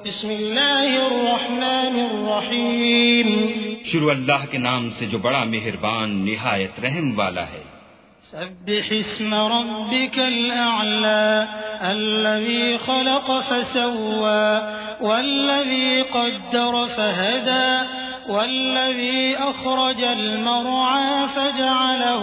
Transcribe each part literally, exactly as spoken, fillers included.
بسم اللہ الرحمن الرحیم. شروع اللہ کے نام سے جو بڑا مہربان نہایت رحم والا ہے. سبح اسم ربك الأعلى الذي خلق فسوى والذي قدر فهدى والذي أخرج المرعى فجعله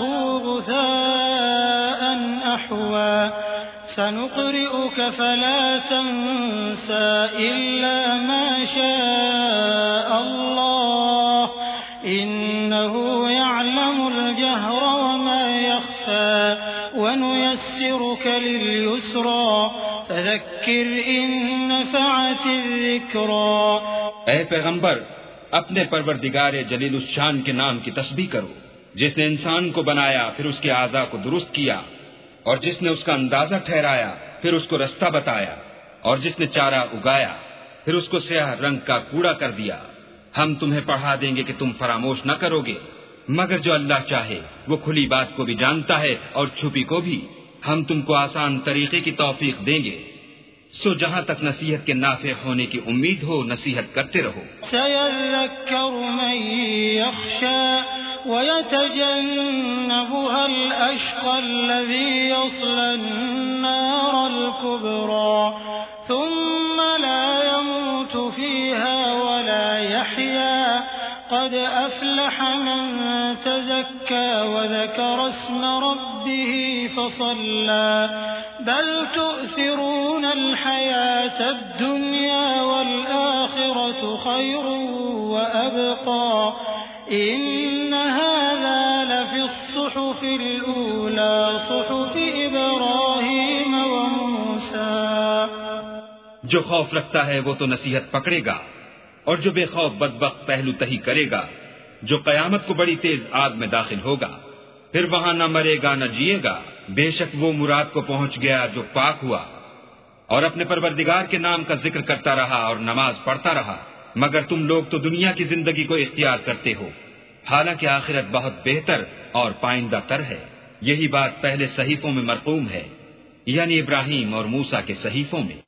غثاء أحوى سنقرئك فلا تنسى إلا ما شاء الله إنه يعلم الجهر وما يخفى ونيسرك لليسرى فذكر إن نفعت الذكرى. اے پیغمبر، اپنے پروردگار جلیل الشان کے نام کی تسبیح کرو، جس نے انسان کو بنایا پھر اس کے اعضاء کو درست کیا، اور جس نے اس کا اندازہ ٹھہرایا پھر اس کو رستہ بتایا، اور جس نے چارہ اگایا پھر اس کو سیاہ رنگ کا کوڑا کر دیا. ہم تمہیں پڑھا دیں گے کہ تم فراموش نہ کرو گے، مگر جو اللہ چاہے وہ کھلی بات کو بھی جانتا ہے اور چھپی کو بھی. ہم تم کو آسان طریقے کی توفیق دیں گے، سو جہاں تک نصیحت کے نافع ہونے کی امید ہو نصیحت کرتے رہو. سيذكر من يخشى ويتجنبها الأشقى الذي يصلى النار الكبرى ثم لا يموت فيها ولا يحيا قد أفلح من تزكى وذكر اسم ربه فصلى بل تؤثرون الحياة الدنيا والآخرة خير وأبقى إن هذا لفي الصحف الأولى صحف إبراهيم وموسى. جو خوف رکھتا ہے وہ تو نصیحت پکڑے گا، اور جو بے خوف بدبخت پہلو تہی کرے گا. جو قیامت کو بڑی تیز آگ میں داخل ہوگا پھر وہاں نہ مرے گا نہ جیے گا. بے شک وہ مراد کو پہنچ گیا جو پاک ہوا اور اپنے پروردگار کے نام کا ذکر کرتا رہا اور نماز پڑھتا رہا. مگر تم لوگ تو دنیا کی زندگی کو اختیار کرتے ہو، حالانکہ آخرت بہت بہتر اور پائندہ تر ہے. یہی بات پہلے صحیفوں میں مرقوم ہے، یعنی ابراہیم اور موسیٰ کے صحیفوں میں.